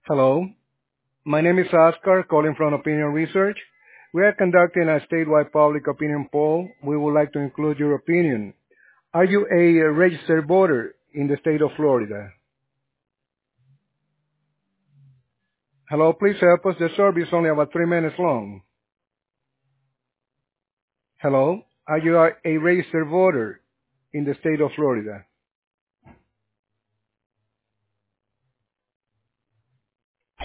Hello, my name is Oscar, calling from Opinion Research. We are conducting a statewide public opinion poll. We would like to include your opinion. Are you a registered voter in the state of Florida? Hello, please help us. The survey is only about 3 minutes long. Hello, are you a registered voter in the state of Florida?